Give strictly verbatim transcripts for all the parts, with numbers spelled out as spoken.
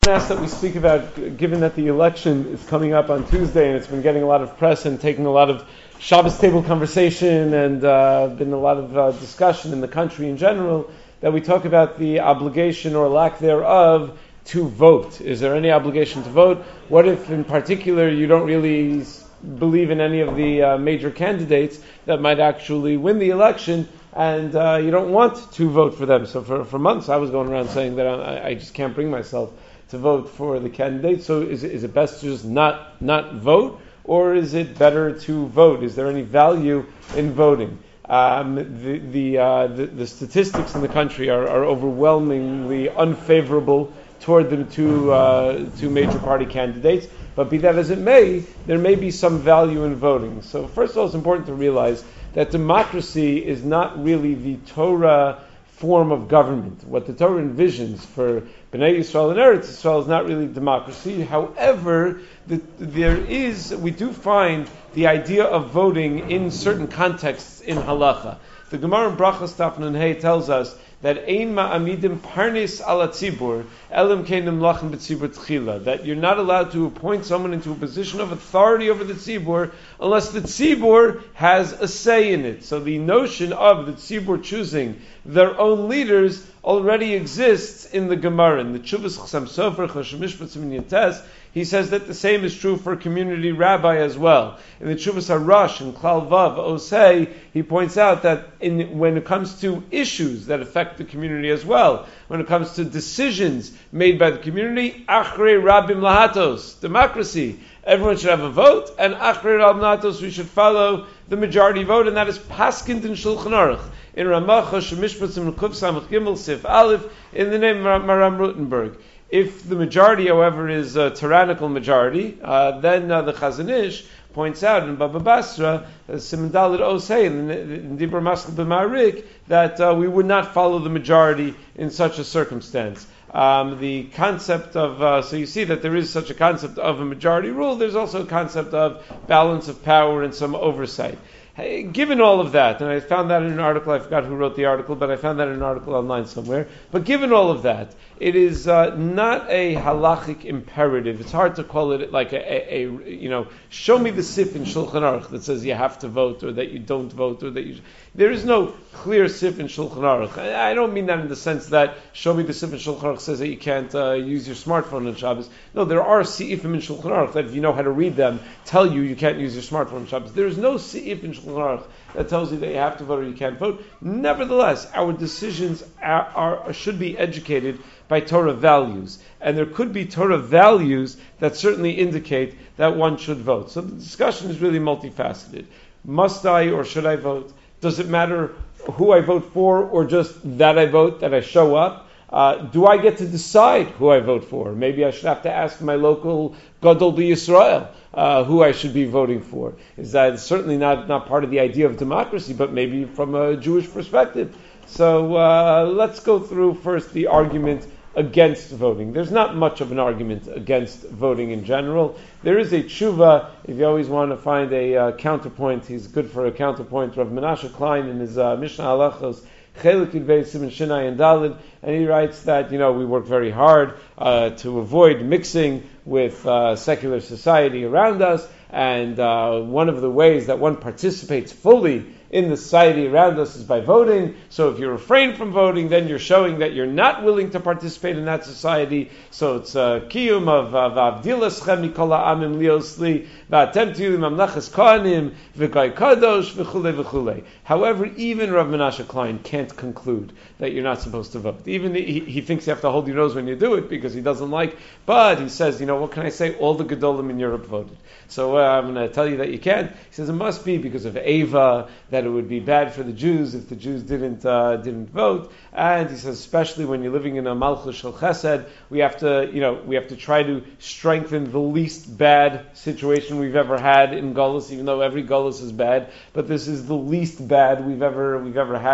Ask that we speak about, given that the election is coming up on Tuesday and it's been getting a lot of press and taking a lot of Shabbos table conversation and uh, been a lot of uh, discussion in the country in general, that we talk about the obligation or lack thereof to vote. Is there any obligation to vote? What if in particular you don't really believe in any of the uh, major candidates that might actually win the election and uh, you don't want to vote for them? So for, for months I was going around saying that I, I just can't bring myself to vote for the candidate. So is it, is it best to just not not vote, or is it better to vote? Is there any value in voting? Um, the the, uh, the the statistics in the country are, are overwhelmingly unfavorable toward the two uh, two major party candidates. But be that as it may, there may be some value in voting. So first of all, it's important to realize that democracy is not really the Torah form of government. What the Torah envisions for Bnei Yisrael and Eretz Yisrael is not really democracy. However, the, there is, we do find the idea of voting in certain contexts in halacha. The Gemara in Brachas Daf Nun Hey tells us that ein ma'amidim parnis ala tzibur elim kenim lachem b'tzibur tchila, that you're not allowed to appoint someone into a position of authority over the tzibur unless the tzibur has a say in it. So the notion of the tzibur choosing their own leaders already exists in the Gemara. In the Chuvas Chasam Sofer Choshen Mishpat Siman Yates, he says that the same is true for a community rabbi as well. In the Chuvas HaRash and Klal Vav Osei, he points out that in, when it comes to issues that affect the community as well, when it comes to decisions made by the community, Achrei Rabim Lahatos, democracy, everyone should have a vote, and Achrei Rabim Lahatos, we should follow the majority vote, and that is Paskind in Shulchan Aruch. In Ramah Choshen Mishpat Siman Kuf Samach Gimel Sif Aleph, in the name of Maram Rutenberg. If the majority, however, is a tyrannical majority, uh, then uh, the Chazon Ish points out in Baba Basra, Siman Dalet Osei, in Dibur Maskil B'Marik, that uh, we would not follow the majority in such a circumstance. Um, the concept of, uh, so you see that there is such a concept of a majority rule, there's also a concept of balance of power and some oversight. Hey, given all of that, and I found that in an article, I forgot who wrote the article, but I found that in an article online somewhere, but given all of that, it is uh, not a halachic imperative. It's hard to call it like a, a, a, you know, show me the sif in Shulchan Aruch that says you have to vote or that you don't vote or that you... There is no clear sif in Shulchan Aruch. I don't mean that in the sense that show me the sif in Shulchan Aruch says that you can't uh, use your smartphone on Shabbos. No, there are seifim in Shulchan Aruch that if you know how to read them, tell you you can't use your smartphone on Shabbos. There is no seif in Shulchan Aruch that tells you that you have to vote or you can't vote. Nevertheless, our decisions are, are should be educated by Torah values. And there could be Torah values that certainly indicate that one should vote. So the discussion is really multifaceted. Must I or should I vote? Does it matter who I vote for or just that I vote, that I show up? Uh, do I get to decide who I vote for? Maybe I should have to ask my local Gadol B'Yisrael uh, who I should be voting for. Is that certainly not, not part of the idea of democracy, but maybe from a Jewish perspective. So uh, let's go through first the argument against voting. There's not much of an argument against voting in general. There is a tshuva, if you always want to find a uh, counterpoint, he's good for a counterpoint, Rav Menashe Klein in his uh, Mishnah Halachos, Chelik Yudvei Siman Shinai and Dalid, and he writes that, you know, we work very hard uh, to avoid mixing with uh, secular society around us, and uh, one of the ways that one participates fully in the society around us is by voting. So if you refrain from voting, then you're showing that you're not willing to participate in that society. So it's a kiyum of v'avdilas chem mikol ha'amim liosli v'atem tiyu mamlechas kohanim v'gai kadosh v'chulei v'chulei. However, even Rav Menashe Klein can't conclude that you're not supposed to vote. Even he, he thinks you have to hold your nose when you do it because he doesn't like. But he says, you know, what can I say? All the gedolim in Europe voted. So uh, I'm going to tell you that you can't. He says it must be because of Ava, that it would be bad for the Jews if the Jews didn't uh, didn't vote. And he says, especially when you're living in a Malchus Shel Chesed, we have to, you know, we have to try to strengthen the least bad situation we've ever had in Golus, even though every Golus is bad, but this is the least bad we've ever we've ever had it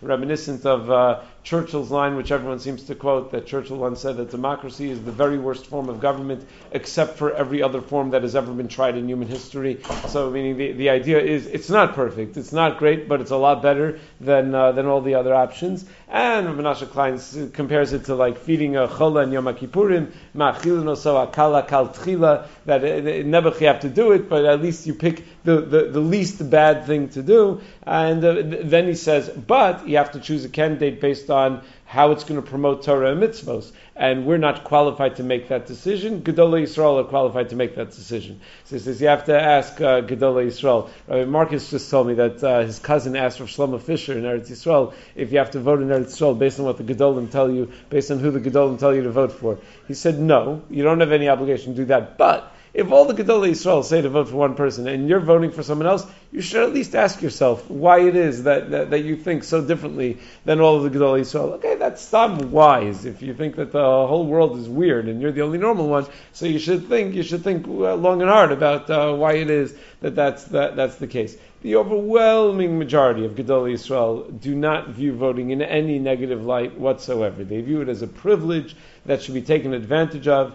reminiscent of uh, Churchill's line, which everyone seems to quote, that Churchill once said that democracy is the very worst form of government, except for every other form that has ever been tried in human history. So, meaning the, the idea is, it's not perfect, it's not great, but it's a lot better than uh, than all the other options. And Menashe Klein compares it to like feeding a chola and Yom Kippurim, ma'achilin oso akala kal tchila, that never you have to do it, but at least you pick the, the, the least bad thing to do. And uh, then he says, but you have to choose a candidate based on how it's going to promote Torah and mitzvos. And we're not qualified to make that decision. Gedolei Yisrael are qualified to make that decision. So he says you have to ask uh, Gedolei Yisrael. Rabbi Marcus just told me that uh, his cousin asked Rav Shlomo Fisher in Eretz Yisrael if you have to vote in Eretz Yisrael based on what the Gedolim tell you, based on who the Gedolim tell you to vote for. He said, no, you don't have any obligation to do that. But if all the Gedolei Yisrael say to vote for one person and you're voting for someone else, you should at least ask yourself why it is that, that, that you think so differently than all of the Gedolei Yisrael. Okay, that's stam wise. If you think that the whole world is weird and you're the only normal one, so you should think you should think long and hard about uh, why it is that that's, that that's the case. The overwhelming majority of Gedolei Yisrael do not view voting in any negative light whatsoever. They view it as a privilege that should be taken advantage of.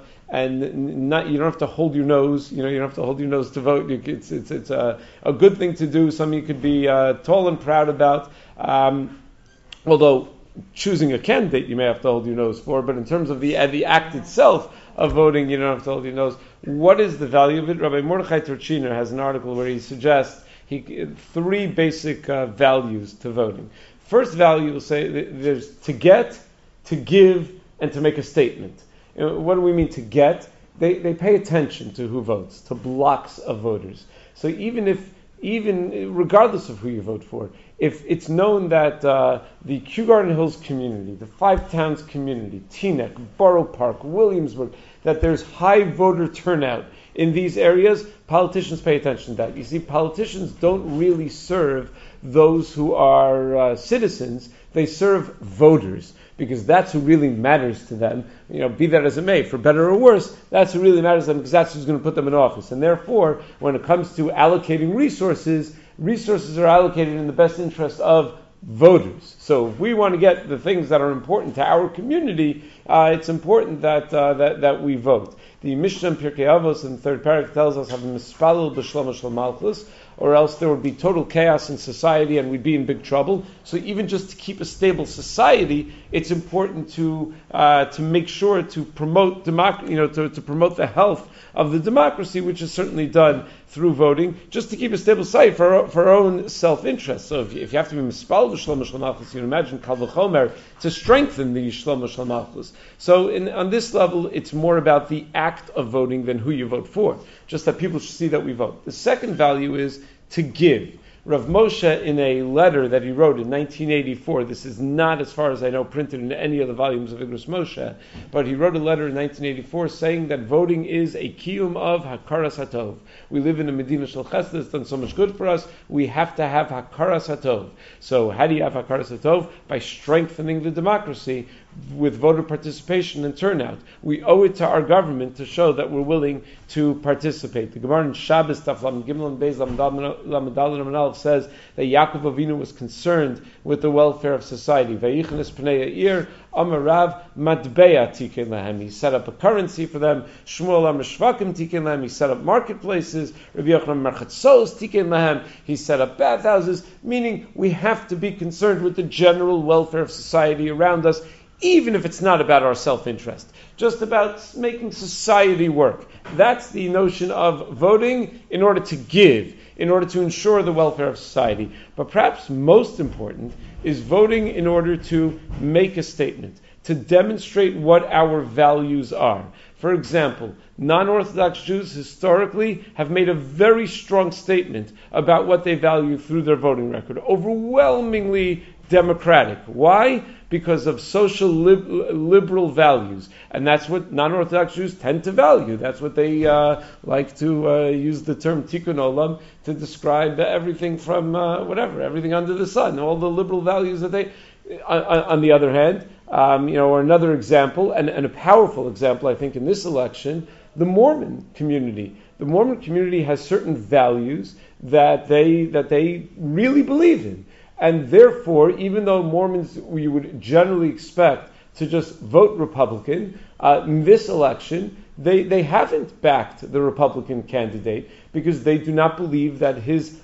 And not, you don't have to hold your nose. You know, you don't have to hold your nose to vote. You, it's it's it's a, a good thing to do. Something you could be uh, tall and proud about. Um, although choosing a candidate, you may have to hold your nose for. But in terms of the uh, the act itself of voting, you don't have to hold your nose. What is the value of it? Rabbi Mordechai Turchiner has an article where he suggests he three basic uh, values to voting. First value will say that there's to get, to give, and to make a statement. What do we mean to get? They they pay attention to who votes, to blocks of voters. So even if, even regardless of who you vote for, if it's known that uh, the Kew Garden Hills community, the Five Towns community, Teaneck, Borough Park, Williamsburg, that there's high voter turnout in these areas, politicians pay attention to that. You see, politicians don't really serve those who are uh, citizens, they serve voters, because that's who really matters to them. You know, be that as it may, for better or worse, that's who really matters to them, because that's who's going to put them in office. And therefore, when it comes to allocating resources, resources are allocated in the best interest of voters. So if we want to get the things that are important to our community, uh, it's important that, uh, that that we vote. The Mishnah in Pirkei Avos in the third parak tells us, have a mispalel b'shlomo shel malchus, or else there would be total chaos in society and we'd be in big trouble. So even just to keep a stable society, it's important to uh, to make sure to promote democ- you know, to, to promote the health of the democracy, which is certainly done through voting, just to keep a stable society for our, for our own self-interest. So if you, if you have to be mispal b'shlomo shel malchus, you can imagine kal v'chomer to strengthen the shlomo shel malchus. So in, on this level, it's more about the act of voting than who you vote for. Just that people should see that we vote. The second value is to give. Rav Moshe, in a letter that he wrote in nineteen eighty-four, this is not, as far as I know, printed in any of the volumes of Igros Moshe, but he wrote a letter in nineteen eighty-four saying that voting is a kiyum of hakaras hatov. We live in a Medina shel chesed that's done so much good for us. We have to have hakaras hatov. So how do you have hakaras hatov? By strengthening the democracy with voter participation and turnout. We owe it to our government to show that we're willing to participate. The Gemara in Shabbos, Taf Lam Gimel and Beis Lam Daled Lam Aleph says that Yaakov Avinu was concerned with the welfare of society. Vayichnes Pnei Yair Amarav Matbeya Tiken Lahem. He set up a currency for them. Shmuel Amishvakim Tiken Lahem. He set up marketplaces. Rabbi Yochanan Merchatzos Tiken Lahem. He set up bathhouses. Meaning we have to be concerned with the general welfare of society around us, even if it's not about our self-interest, just about making society work. That's the notion of voting in order to give, in order to ensure the welfare of society. But perhaps most important is voting in order to make a statement, to demonstrate what our values are. For example, non-Orthodox Jews historically have made a very strong statement about what they value through their voting record. Overwhelmingly democratic. Why? Because of social lib- liberal values. And that's what non-Orthodox Jews tend to value. That's what they uh, like to uh, use the term tikkun olam to describe everything from uh, whatever, everything under the sun, all the liberal values that they... On, on the other hand, um, you know, or another example, and, and a powerful example, I think, in this election, the Mormon community. The Mormon community has certain values that they that they really believe in. And therefore, even though Mormons, we would generally expect to just vote Republican, uh, in this election, they, they haven't backed the Republican candidate because they do not believe that his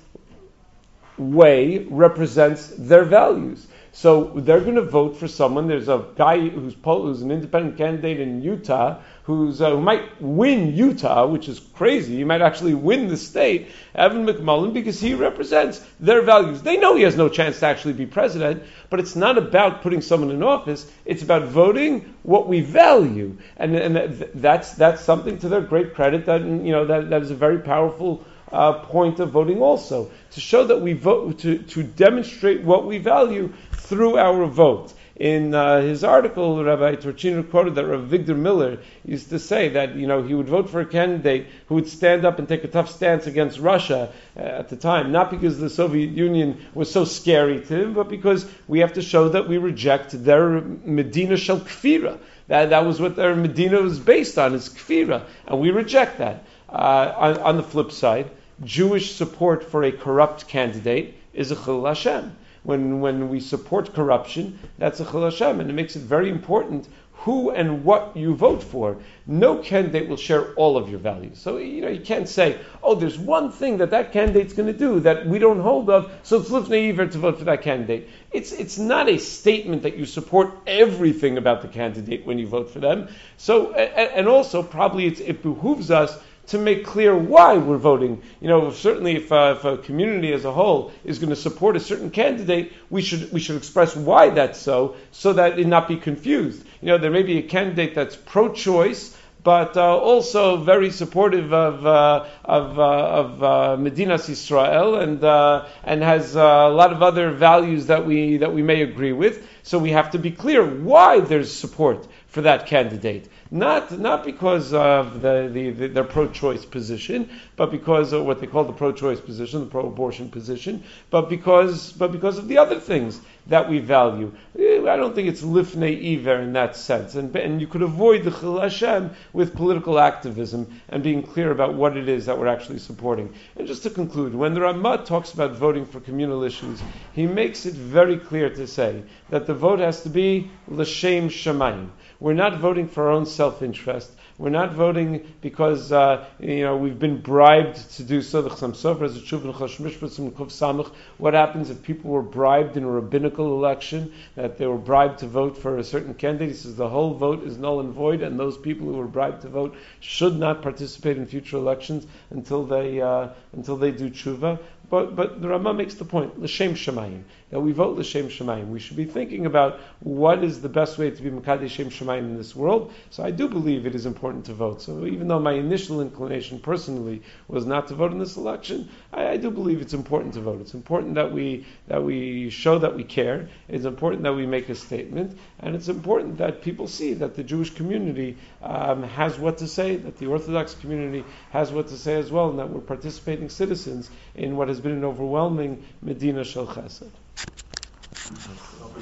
way represents their values. So they're going to vote for someone. There's a guy who's, who's an independent candidate in Utah who's, uh, who might win Utah, which is crazy. He might actually win the state, Evan McMullen, because he represents their values. They know he has no chance to actually be president, but it's not about putting someone in office. It's about voting what we value, and and that's that's something to their great credit. That you know that that is a very powerful Uh, point of voting also, to show that we vote, to, to demonstrate what we value through our vote. In uh, his article, Rabbi Torchino quoted that Rabbi Victor Miller used to say that, you know, he would vote for a candidate who would stand up and take a tough stance against Russia uh, at the time, not because the Soviet Union was so scary to him, but because we have to show that we reject their Medina Shel Kfira. That, that was what their Medina was based on, is Kfira, and we reject that. Uh, on, on the flip side, Jewish support for a corrupt candidate is a Chilul Hashem. When when we support corruption, that's a Chilul Hashem, and it makes it very important who and what you vote for. No candidate will share all of your values. So, you know, you can't say, oh, there's one thing that that candidate's going to do that we don't hold of, so it's lifnei iver to vote for that candidate. It's it's not a statement that you support everything about the candidate when you vote for them. So, and, and also, probably it's, it behooves us to make clear why we're voting. You know, certainly if, uh, if a community as a whole is going to support a certain candidate, we should we should express why that's so, so that it not be confused. You know, there may be a candidate that's pro-choice, but uh, also very supportive of uh, of, uh, of uh, Medinas Yisrael, and uh, and has uh, a lot of other values that we that we may agree with. So we have to be clear why there's support for that candidate. Not not because of the, the, the their pro-choice position, but because of what they call the pro-choice position, the pro-abortion position, but because but because of the other things that we value. I don't think it's lifnei iver in that sense, and and you could avoid the Chilul Hashem with political activism and being clear about what it is that we're actually supporting. And just to conclude, when the Ramah talks about voting for communal issues, he makes it very clear to say that the vote has to be l'shem shamayim. We're not voting for our own self-interest. We're not voting because uh, you know we've been bribed to do so. The Chassam Sofer has a tshuva in Chosh Mishpat in Kuf Samach. What happens if people were bribed in a rabbinical election, that they were bribed to vote for a certain candidate? He says the whole vote is null and void, and those people who were bribed to vote should not participate in future elections until they uh, until they do tshuva. But but the Ramah makes the point, l'shem shamayim, that we vote l'shem shamayim. We should be thinking about what is the best way to be mekadesh shem shamayim in this world. So I do believe it is important to vote. So even though my initial inclination personally was not to vote in this election, I, I do believe it's important to vote. It's important that we that we show that we care. It's important that we make a statement, and it's important that people see that the Jewish community um, has what to say, that the Orthodox community has what to say as well, and that we're participating citizens in what has been an overwhelming Medina Shel Chesed.